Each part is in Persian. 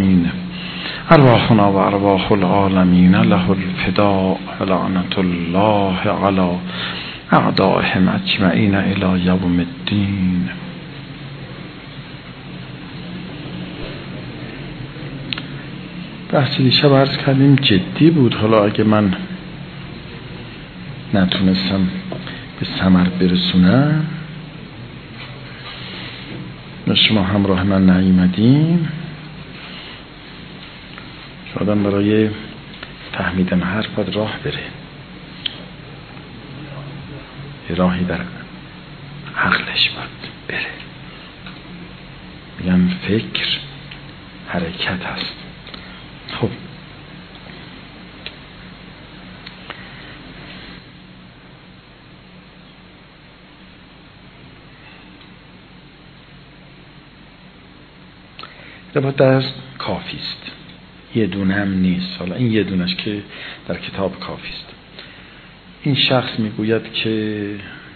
ارواحنا و ارواح العالمین له الفداء و لعنت الله علی اعدائهم اجمعین الی یوم الدین. بحث دیشب عرض کردیم جدی بود. حالا اگه من نتونستم به ثمر برسونم و شما همراه من نیامدین، آدم برای فهمیدن حرف باید راه بره، یه راهی در عقلش باید بره. میگن فکر حرکت هست. خب درس کافی است، یه دونه هم نیست. حالا این یه دونش که در کتاب کافی است. این شخص میگوید که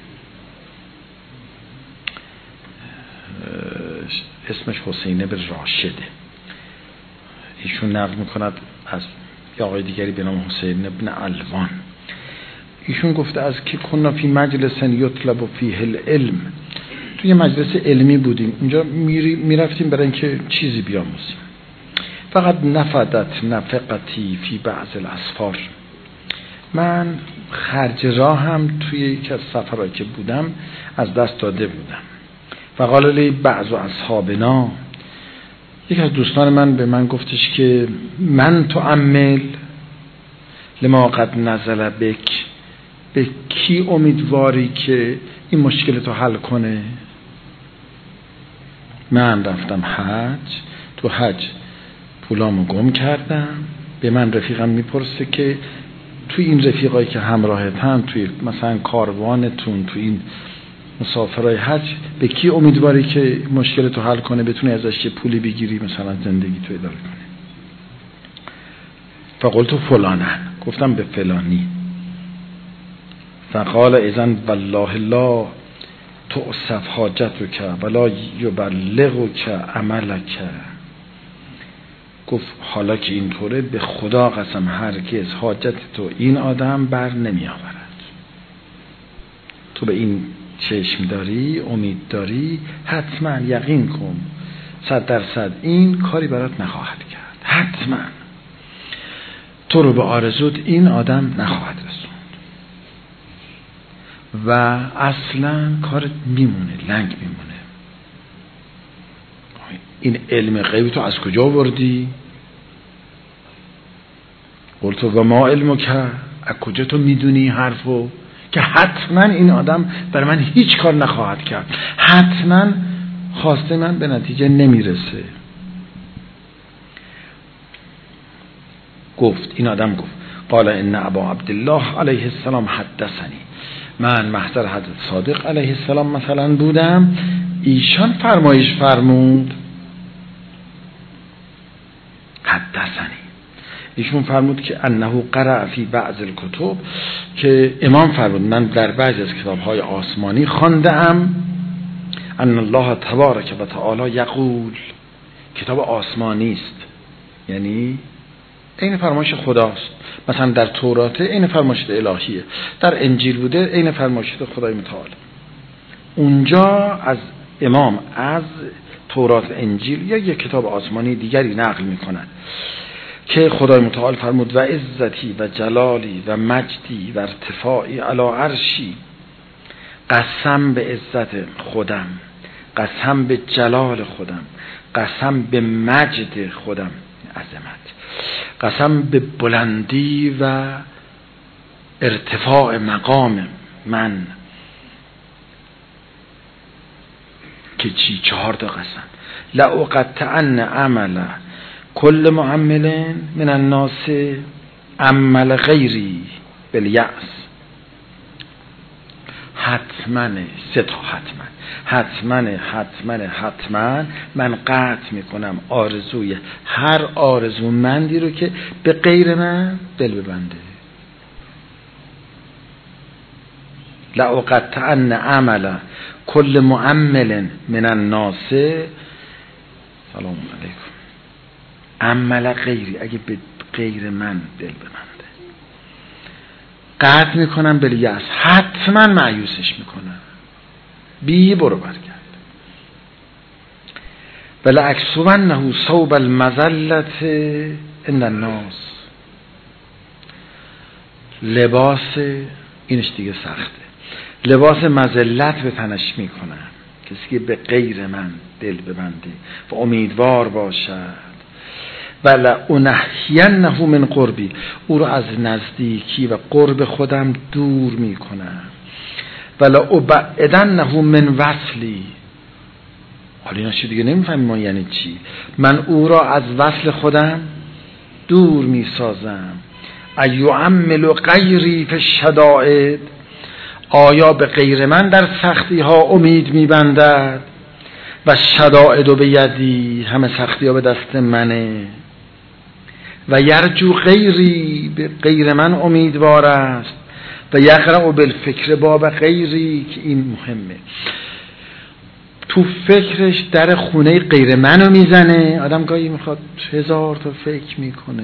اسمش حسین بن راشده، ایشون نقل میکند از یه آقای دیگری به نام حسین بن علوان. ایشون گفته از که کنا فی مجلس یطلب فیه العلم، توی مجلس علمی بودیم، اونجا میرفتیم برای اینکه چیزی بیاموزیم. فقط نفدت نفقتی فی بعض الاسفار، من خرج راه هم توی یکی از سفرهایی که بودم از دست داده بودم. فقال لی بعض اصحابنا، یک از دوستان من به من گفتش که من تؤمل لما قد نزل بک، به کی امیدواری که این مشکل تو حل کنه؟ من رفتم حج، تو حج پولامو گم کردم. به من رفیقم میپرسه که توی این رفیقایی که همراهتن توی مثلا کاروانتون، توی این مسافرای حج، به کی امیدواری که مشکل تو حل کنه، بتونی ازش یه پولی بگیری مثلا زندگی تو اداره کنه؟ فقلت فلانن، گفتم به فلانی. فقال اذن والله لا تؤسف حاجتک ولا یبلغک عملک، گفت حالا که اینطوره به خدا قسم هرگز حاجت تو این آدم بر نمی آورد. تو به این چشم داری، امید داری، حتما یقین کن 100% این کاری برات نخواهد کرد. حتما تو رو به آرزوت این آدم نخواهد رسوند و اصلا کارت میمونه، لنگ میمونه. این علم غیب تو از کجا آوردی؟ قلت و ما علمو که از کجا تو میدونی حرفو که حتما این آدم برای من هیچ کار نخواهد کرد، حتما خواسته من به نتیجه نمیرسه. گفت این آدم گفت قال ان ابا عبدالله علیه السلام حدثنی، من محضر حضرت صادق علیه السلام مثلا بودم، ایشان فرمایش فرمود. حدثنی، ایشون فرمود که انه قرأ فی بعض الکتب، که امام فرمود من در بعضی از کتاب‌های آسمانی خواندم ان الله تبارک و تعالی یقول، کتاب آسمانی است، یعنی این فرمایش خداست. مثلا در تورات این فرمایش الهیه، در انجیل بوده این فرمایش خدای متعال. اونجا از امام از تورات انجیل یا یک کتاب آسمانی دیگری نقل می‌کند که خدای متعال فرمود و عزتی و جلالی و مجدی و ارتفاعی علی عرشی، قسم به عزت خودم، قسم به جلال خودم، قسم به مجد خودم، عظمت، قسم به بلندی و ارتفاع مقام من، که چی؟ 4 قسم. لأقطعن عمل کل معمل من الناس عمل غیری بالیأس، حتما 3 حتما من قطع میکنم آرزوی هر آرزومندی رو که به غیر من دل ببنده. لأقطعن عمل کل معمل من الناس، سلام علیکم، عمل غیری، اگه به غیر من دل ببنده قطع میکنم به یأس، حتما مایوسش میکنم، بی برو برگرد. ولأکسونته ثوب المذلة عند الناس، لباس اینش دیگه سخته، لباس مذلت به تنش میکنم کسی که به غیر من دل ببنده و امیدوار باشد. ولأنحینه من قربی، او رو از نزدیکی و قرب خودم دور میکنم. ولأبعدنه من وصلی، حالا اینا چی دیگه نمیفهمیم ما یعنی چی. من او را از وصل خودم دور میسازم. ایعمل غیری فی الشدائد، آیا به غیر من در سختی ها امید میبندد؟ و شدائد به یدی، همه سختی ها به دست منه. و یرجو غیری، به غیر من امیدوار است. و یقرأ بالفکر باب غیری، که این مهمه، تو فکرش در خونه غیر منو میزنه. آدم گاهی میخواد 1000 تا فکر میکنه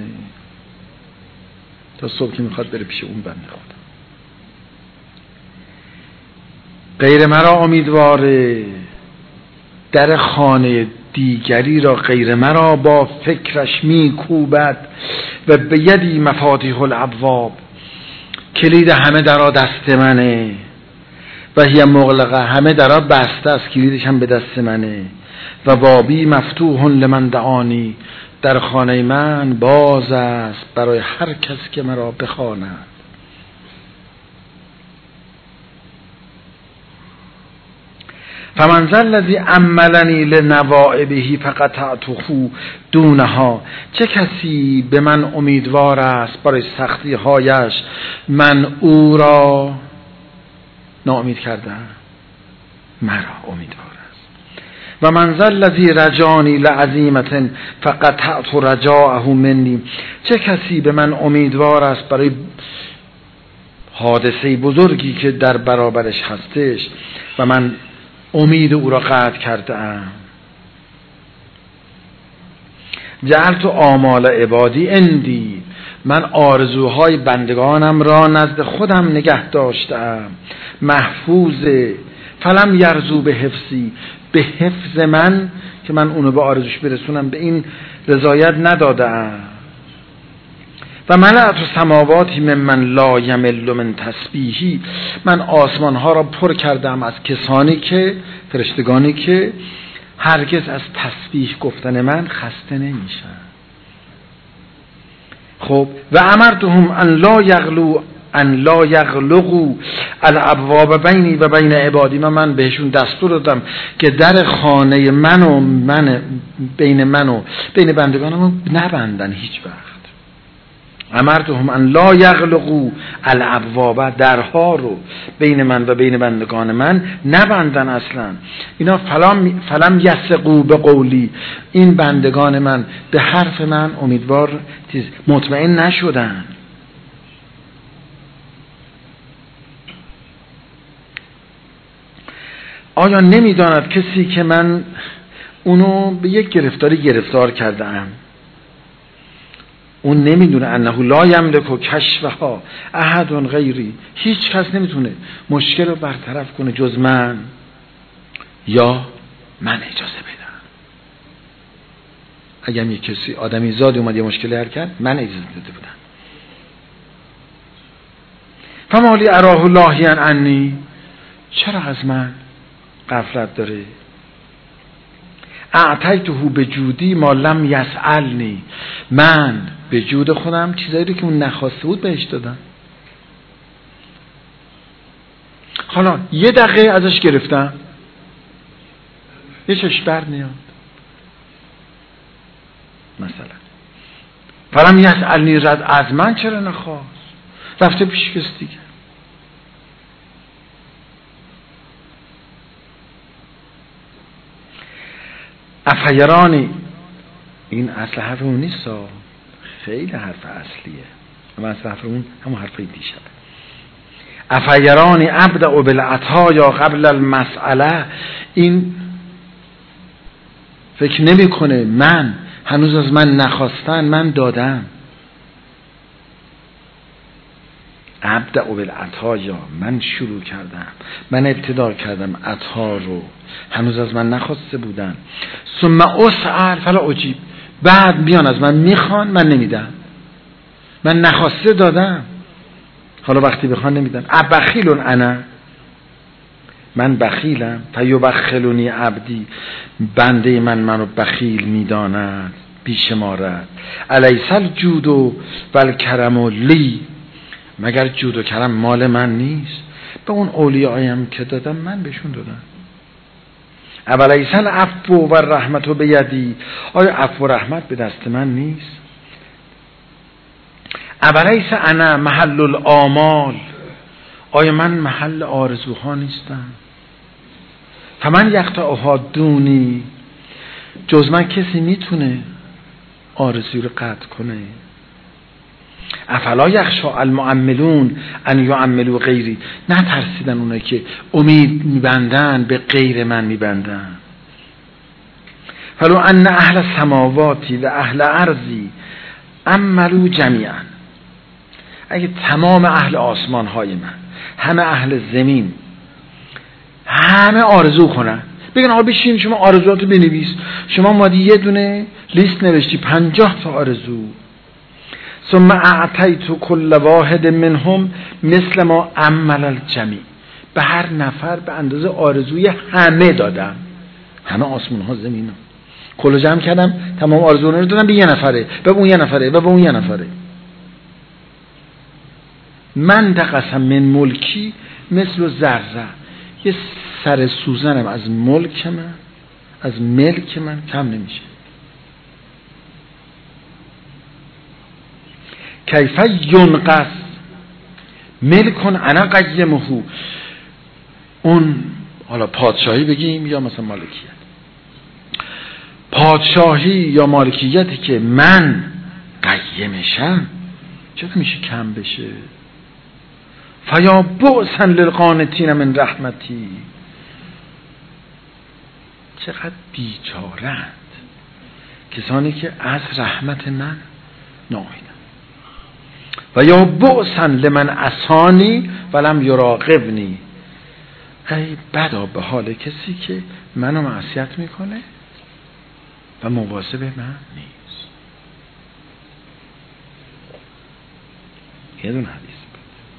تا صبح که میخواد بره پیش اون بنده خدا. غیر مرا امیدواره، در خانه دیگری را غیر مرا با فکرش میکوبد. و به یدی مفاتیح الابواب، کلید همه درا دست منه. و هی مغلقه، همه درا بسته است، کلیدش هم به دست منه. و بابی مفتوح لمن دعانی، در خانه من باز است برای هر کس که مرا بخواند. فمن ذا الذی عملنی لنوائبه فقطعته دونها، چه کسی به من امیدوار است برای سختی هایش، من او را ناامید کردم، مرا امیدوار است. و من ذا الذی رجانی لعزیمة فقطعت رجاءه منی، چه کسی به من امیدوار است برای حادثه بزرگی که در برابرش هستش و من امید او را قطع کردم. جعلت آمال عبادی عندی، من آرزوهای بندگانم را نزد خودم نگه داشتم. محفوظه، فلم یرزو به حفظی، به حفظ من که من اونو به آرزوش برسونم به این رضایت ندادم. و ملأت سماواتی ممن لا یمل من تسبیحی، من آسمان ها را پر کردم از کسانی که، فرشتگانی که هرگز از تسبیح گفتن من خسته نمیشن. خب و امرتهم ان لا یغلقوا الابواب بینی و بین عبادی، من بهشون دستور دادم که در خانه بین من و بین بندگانم نبندن هیچ وقت. امرتهم ان لا یغلقوا الابواب، درها رو بین من و بین بندگان من نبندن اصلا. اینا فلم یثقوا بقولی، این بندگان من به حرف من امیدوار مطمئن نشدن. آیا نمیداند کسی که من اونو به یک گرفتاری گرفتار کردم، اون نمیدونه انه لا یملک کشفها احد غیری، هیچ کس نمیتونه مشکل رو برطرف کنه جز من، یا من اجازه بدم. اگر یک کسی آدمی زادی اومد یه مشکلی حل کرد، من اجازه داده بودم. فمالی اراه لاهیا عنی، چرا از من غفلت داره؟ اعطیته بجودی ما لم یسألنی، من به جود خودم چیزایی رو که اون نخواسته بود بهش دادم. حالا یه دقیقه ازش گرفتم، یه چشم بر میاد مثلا. فلم یسألنی، رد از من چرا نخواست، رفته پیش کسی دیگه. افیرانی، این اصل حرف اون نیست، خیلی حرف اصلیه، اما اصل حرف اون همون حرف دیشبه. افیرانی ابدأ بالعطایا قبل المسئله، این فکر نمی کنه من هنوز از من نخواستن، من دادم. ابدأ بالعطایا، من شروع کردم، من ابتدا کردم عطا رو، هنوز از من نخواسته بودن. ثم اسأل فلا اجیب، بعد میان از من میخوان، من نمیدم. من نخواسته دادم، حالا وقتی بخوان نمیدم. ابخیل انا، من بخیلم. فیبخلنی عبدی، بنده من منو بخیل میداند، بیشمارد. الیس الجود والکرم لی، مگر جود و کرم مال من نیست؟ به اون اولیایم که دادم من بهشون دادم. اولیس العفو و رحمت و بیدی، آیا عفو و رحمت به دست من نیست؟ اولیس انا محل الآمال، آیا من محل آرزوها نیستم؟ فمن یقطعها دونی، جز من کسی میتونه آرزوی رو قطع کنه؟ افلا یخشی المؤملون ان یؤملوا غیری، نه ترسیدن اونایی که امید میبندن به غیر من میبندن. فلو ان اهل السماواتی و اهل ارضی عملوا جمیعا، اگه تمام اهل آسمان های من، همه اهل زمین، همه آرزو کنن، بگن آقا بشین شما آرزواتو بنویس، شما مادی یه دونه لیست نوشتی 50 تا آرزو، ثم اعطیت کل واحد منهم مثل ما عمل الجمیع، به هر نفر به اندازه آرزوی همه دادم، همه آسمان ها زمین ها، کلو جمع کردم، تمام آرزوها رو دادم به یه نفره، به اون یه نفره، به اون یه نفره. من دقسم من ملکی مثل ذره، یه سر سوزنم از ملک من، از ملک من کم نمیشه. کیف ینقص ملکن انا قیمه، اون حالا پادشاهی بگیم یا مثلا مالکیت، پادشاهی یا مالکیتی که من قیمشم چطور میشه کم بشه؟ فیا بؤسا للقانتین من رحمتی، چقدر بیچارند کسانی که از رحمت من ناامیدند. و یا بؤسا لمن عصانی ولم یراقبنی، ای بدا به حال کسی که منو معصیت میکنه و مواظب من نیست. یه دون حدیث بود.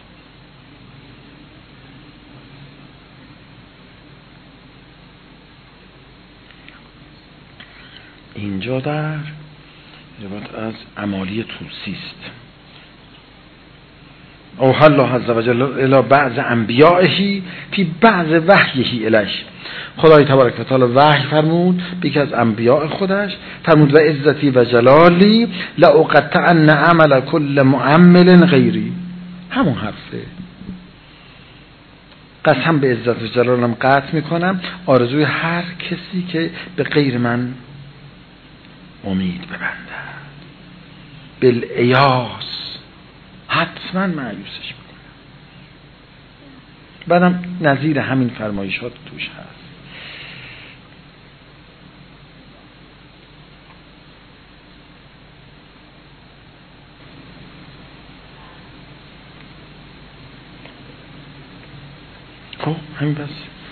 اینجا در روایت از عمالی طوسی است. اوحی الله عز وجل الی بعض انبیائه فی بعض وحیه الیه، خدای تبارک و تعالی وحی فرمود به یکی از انبیاء خودش، فرمود و عزتی و جلالی لاقطعن عمل کل مؤمل غیری، همون حرفه، قسم به عزت و جلالم قطع میکنم آرزوی هر کسی که به غیر من امید ببنده، بالایاس، حتما مایوسش میکنم. بعدم نظیر همین فرمایشات توش هست. خب همین بس.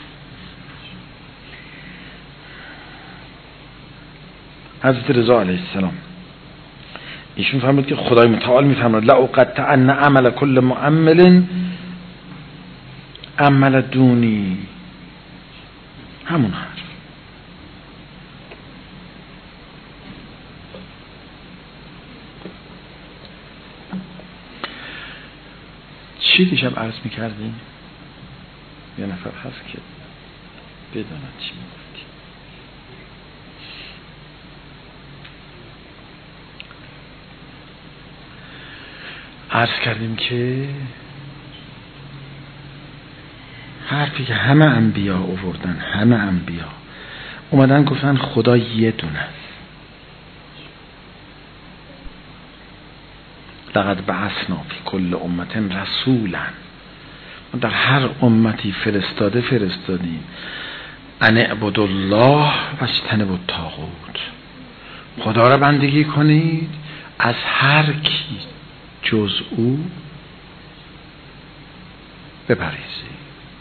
حضرت رضا علیه السلام ایشون فرمود که خدای متعال میفرماید لاقطعن عمل کل مؤمل عمل دونی، همون حرف. چی دیشب عرض میکردیم؟ یه نفر هست که بداند چی میگفتی. عرض کردیم که حرفی که همه انبیا آوردن، همه انبیا اومدن گفتن خدا یه دونه است. لقد بعثنا فی کل امت رسولا، ما در هر امتی فرستادیم ان اعبدوا الله و اجتنبوا الطاغوت، خدا را بندگی کنید از هر کی جز او بپرهیزید.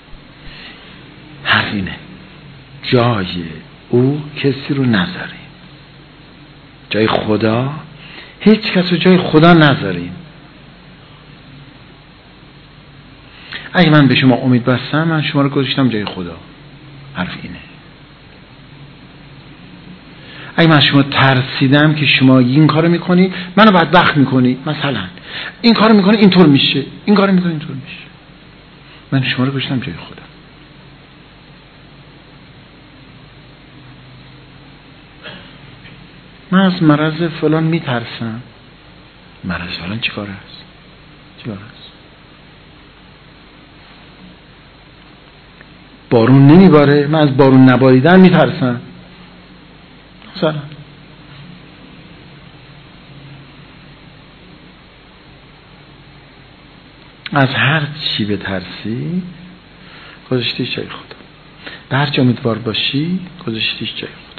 حرف اینه جای او کسی رو نذاریم، جای خدا هیچ کس رو جای خدا نذاریم. اگه من به شما امید بستم، من شما رو گذاشتم جای خدا. حرف اینه. اگه من شما ترسیدم که شما این کارو میکنی منو بدبخت میکنی، مثلا این کارو میکنی اینطور میشه، این کارو میکنی اینطور میشه، من شما رو گذاشتم جای خدا. من از مرض فلان میترسم. مرض فلان چی کار است؟ چی کار است؟ بارون نمیباره، من از بارون نباریدن میترسم. مثلا از هر چی بترسی گذاشتیش جای خدا. به هر جا امیدوار باشی گذاشتیش جای خدا.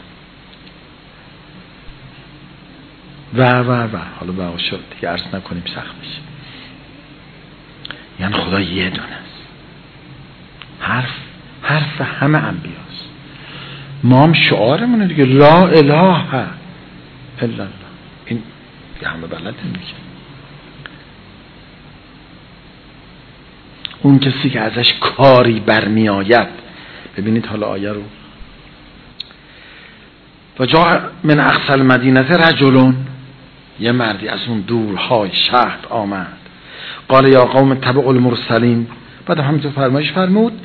و حالا بقا شد دیگه عرض نکنیم سخت میشه. یعنی خدا یه دونه است. حرف همه انبیاست. ما هم شعارمونه دیگه، لا اله الا الله. این همه بلد میگه. اون کسی که ازش کاری برمی آید. ببینید حالا آیه رو. و جا من اقصى المدینه رجلون، یه مردی از اون دورهای شهر آمد. قال یا قوم اتبعوا المرسلین. بعد همینطور فرمایش فرمود،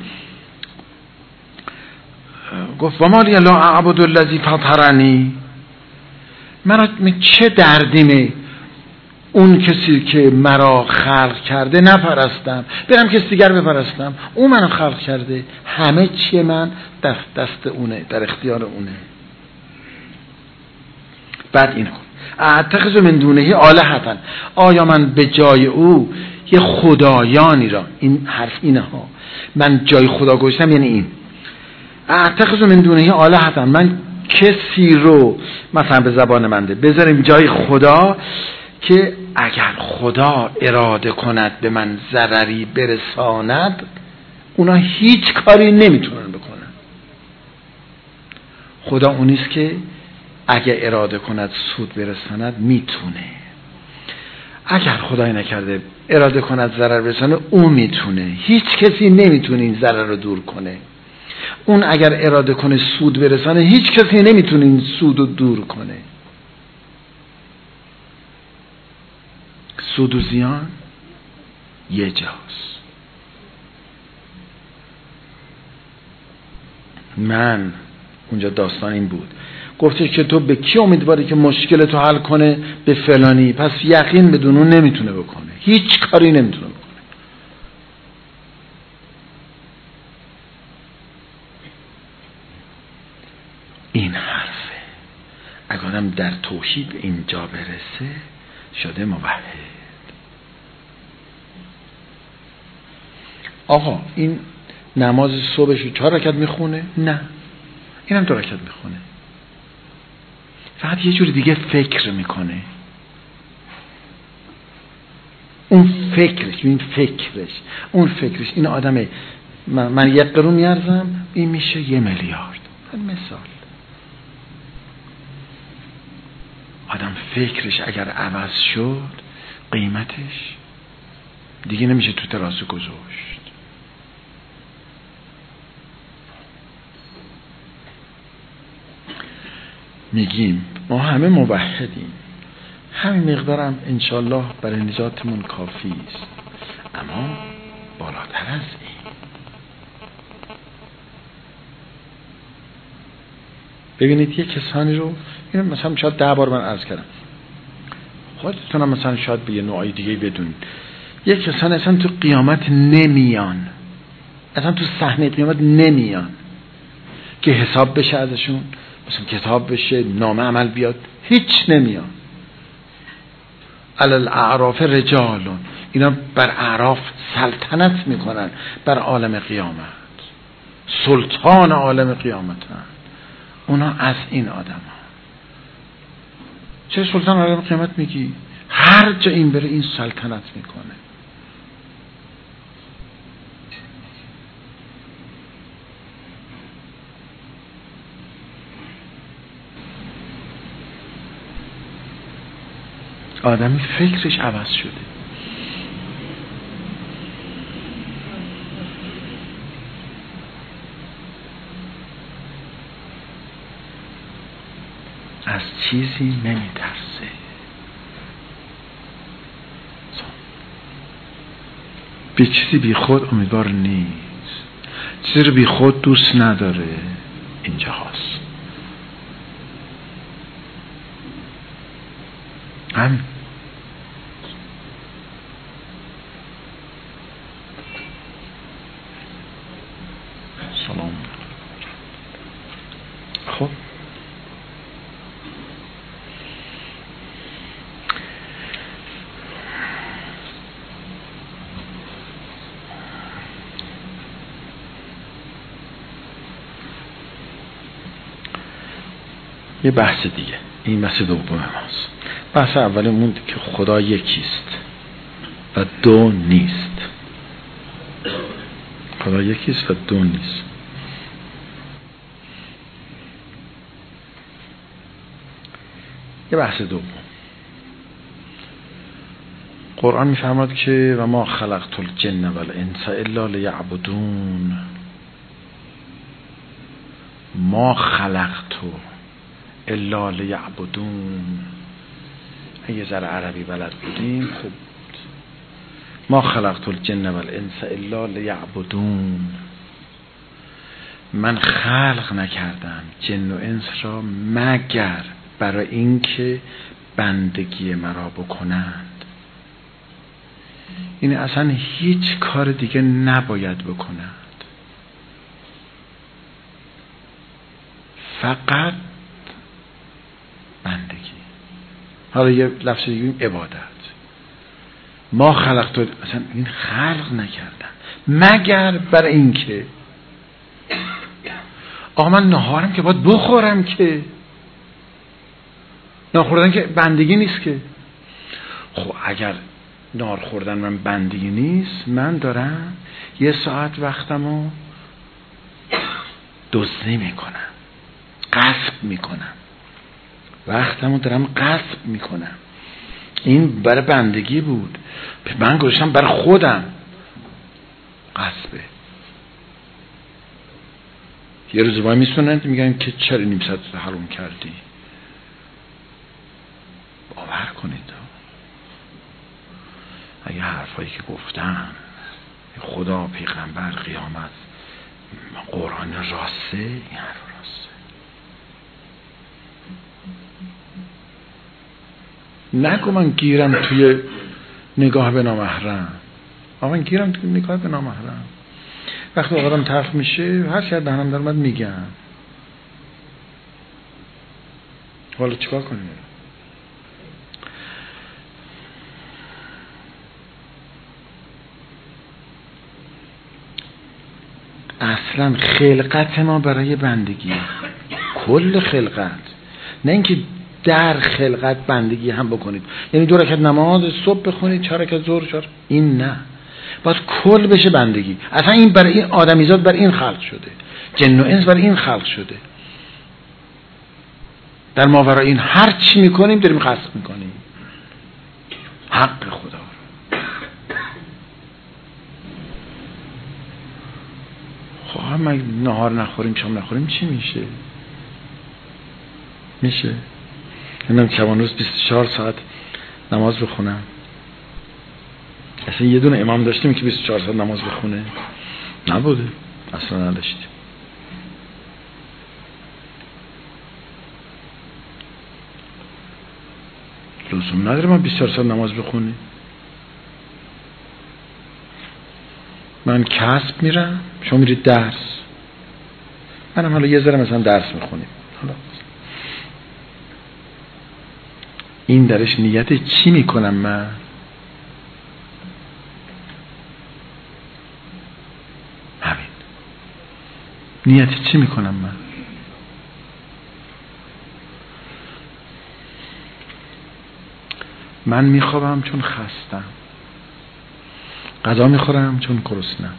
گفت و ما لی لا اعبد الذی فطرنی، مرا چه دردیمه اون کسی که مرا خلق کرده نپرستم، برم کسی دیگر بپرستم. اون منو خلق کرده، همه چی من دست اونه، در اختیار اونه. بعد اینو اتخذ من دونه آلهة، آیا من به جای او یه خدایانی را، این حرف اینه ها، من جای خدا گذاشتم، یعنی این اتخذ من دونه آلهة، من کسی رو مثلا به زبان منده بذاریم جای خدا که اگر خدا اراده کند به من ضرری برساند اونا هیچ کاری نمیتونن بکنن. خدا اونیست که اگر اراده کند سود برساند میتونه. اگر خدای نکرده اراده کند ضرر برسانه اون میتونه. هیچ کسی نمیتونه این ضرر رو دور کنه. اون اگر اراده کنه سود برسانه هیچ کسی نمیتونه این سود رو دور کنه. سود و زیان یه جاست. من اونجا داستان این بود، گفته که تو به کی امیدواری که مشکل تو حل کنه؟ به فلانی. پس یقین بدون اون نمیتونه بکنه، هیچ کاری نمیتونه بکنه. این حرفه. اگر آدم در توحید اینجا برسه شده موحد. آقا این نماز صبحش 4 رکعت میخونه؟ نه، اینم 2 رکعت میخونه. فقط یه جور دیگه فکر میکنه. اون فکرش این آدمه. من 1 قرون میارزم، این میشه 1 میلیارد. مثال آدم فکرش اگر عوض شد قیمتش دیگه نمیشه تو ترازو گذاشت. میگیم ما همه موحدیم، همین مقدارم انشالله برای نجاتمون کافی است، اما بالاتر از این. ببینید یه کسانی رو، این مثلا شاید 10 بار من عرض کردم، خودتونم مثلا شاید به یه نوعی دیگه بدونید، یه کسانی اصلا تو قیامت نمیان، اصلا تو صحنه قیامت نمیان که حساب بشه ازشون، مثلا کتاب بشه، نامه عمل بیاد، هیچ نمیان. علی الاعراف رجالون، اینا بر اعراف سلطنت میکنن بر عالم قیامت، سلطان عالم قیامت هن. اونا از این آدم ها. چه سلطان عالم قیامت میگی؟ هر جا این بره این سلطنت میکنه. آدمی فکرش عوض شده. از چیزی نمیترسه. به چیزی بی خود امیدوار نیست، چیزی رو بی خود دوست نداره. اینجا هست همین. سلام. خب یه بحث دیگه، این بحث دوم ماست. بحث اولمون که خدا یکیست و دو نیست. خدا یکیست و دو نیست. یه بحث دوم، قرآن میفرماد که و ما خلقت الجن والانس الا لیعبدون. ما خلقت الا لیعبدون. اگه ذره عربی بلد بودیم خوب بود. ما خلقت الجن والانس الا لیعبدون. من خلق نکردم جن و انس را مگر برای اینکه بندگی مرا بکنند. این اصلا هیچ کار دیگه نباید بکنند، فقط بندگی. حالا یه لفظ دیگه عبادت. ما خلقت، اصلا این خلق نکردن مگر برای اینکه آقا من نهارم که باید بخورم، که نهار خوردن که بندگی نیست که. خب اگر نهار خوردن من بندگی نیست، من دارم یه ساعت وقتمو دزدی میکنم، غصب میکنم، وقتمو دارم غصب میکنم. این برای بندگی بود، من گذاشتم برای خودم. غصبه. یه روز باید میسونند میگن که چرا نیم ساعت حروم کردی. باور کنید اگه حرفایی که گفتن خدا، پیغمبر، قیامت، قرآن راسته، این حرف راسته. نگو من گیرم توی نگاه به نامحرم. من گیرم توی نگاه به نامحرم. وقتی آدم طرف میشه هر چی دهنم در اومد میگم. حالا چیکار کنیم؟ اصلا خلقت ما برای بندگی، کل خلقت، نه اینکه در خلقت بندگی هم بکنید. یعنی 2 رکعت نماز صبح بخونید، 4 رکعت ظهر، 4، این نه، باید کل بشه بندگی. اصلا این برای این آدمیزاد برای این خلق شده، جن و انس برای این خلق شده. در ماورای این هر چی میکنیم داریم قصد میکنیم حق خدا رو. خب ما نهار نخوریم، شام نخوریم، چی میشه؟ میشه من شبان روز 24 ساعت نماز بخونم؟ اصلا یه دونه امام داشتیم که 24 ساعت نماز بخونه؟ نبوده، اصلا نداشتیم. لزوم نداره ما 24 ساعت نماز بخونیم. من کسب میرم، شما میرید درس، منم حالا یه ذره مثلا درس میخونیم. حالا این درش نیت چی میکنم من؟ همین نیت چی میکنم من؟ من میخوابم چون خستم، غذا میخورم چون گرسنم.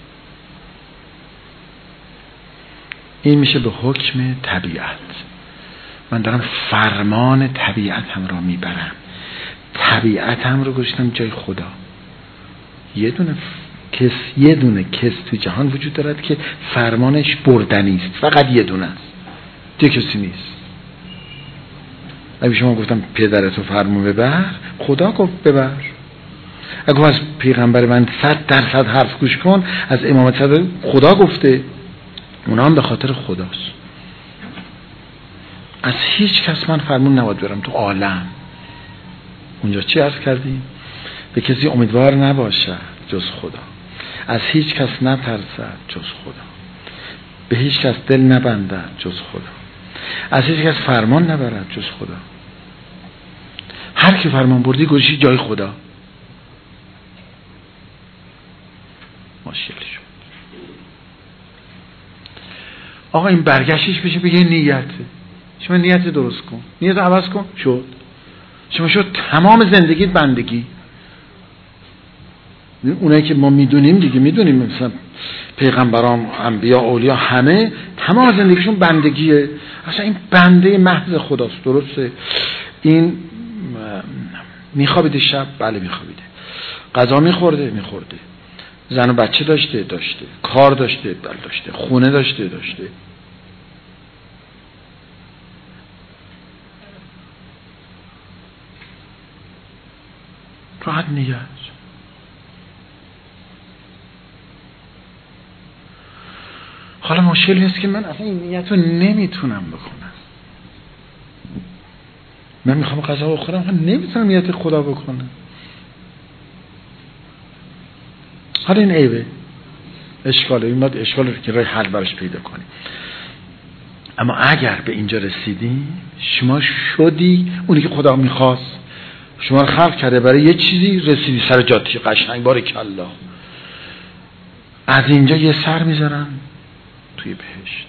این میشه به حکم طبیعت. من دارم فرمان طبیعتم را میبرم، طبیعتم رو گذاشتم جای خدا. یه دونه کس تو جهان وجود دارد که فرمانش بردنی است، فقط یه دونه است، دیگه کسی نیست. اگه شما گفتم پدرتو فرمون ببر، خدا گفت ببر. اگه از پیغمبر من 100% حرف گوش کن، از امامت صدق خدا گفته، اونا هم به خاطر خداست. از هیچ کس من فرمون نباید برم تو عالم. اونجا چی عرض کردیم؟ به کسی امیدوار نباشد جز خدا، از هیچ کس نترسد جز خدا، به هیچ کس دل نبندد جز خدا، از هیچ کس فرمان نبرد جز خدا. هر کی فرمان بردی گوشی جای خدا. مشکل شد. آقا این برگشتش بشه بگه نیته. شما نیت درست کن، نیت عوض کن، شد. شما شد تمام زندگیت بندگی. اونایی که ما میدونیم دیگه، میدونیم مثلا پیغمبران، انبیا، اولیا، همه تمام زندگیشون بندگیه. اصلا این بنده محض خداست. درسته؟ این میخوابیده شب، بله میخوابیده، غذا میخورده، زن و بچه داشته، کار داشته، بله داشته، خونه داشته. راحت نیت. حالا مشکل نیست که من اصلا این نیت رو نمیتونم بکنم. من میخوام غذا بخورم، نمیتونم نیت خدا بکنم. حالا این عیبه، اشکاله. این باید اشکال رو که راه حل برش پیدا کنیم. اما اگر به اینجا رسیدیم، شما شدی اونی که خدا میخواست، شما رو خلق کرده برای یه چیزی، رسیدی سر جاتی قشنگ، بارکالله. از اینجا یه سر میذارن توی بهشت.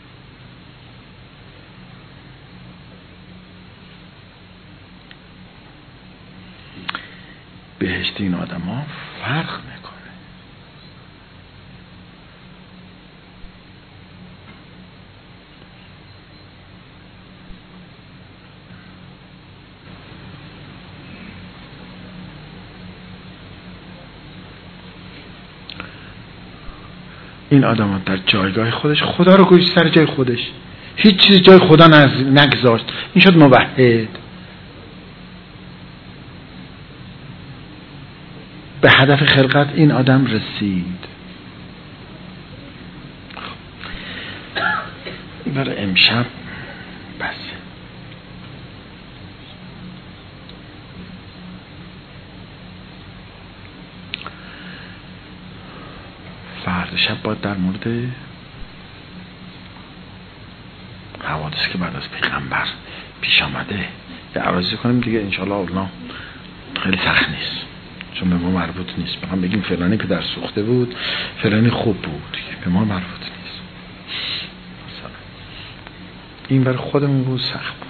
بهشت این آدم ها فرق میکنه. این آدم ها در جایگاه خودش خدا رو گذاشت سر جای خودش، هیچ چیز جای خدا نگذاشت. این شد موحد. به هدف خلقت این آدم رسید. برای امشب بس. فردا شب باید در مورد حوادثی که بعد از پیغمبر پیش آمده یه عرضی کنیم دیگه. انشاءالله اونا خیلی سخت نیست، چون به ما مربوط نیست. بخوام بگیم فلانی که در سوخته بود، فلانی خوب بود، به ما مربوط نیست. مثلا این برای خودمون بود سخت بود.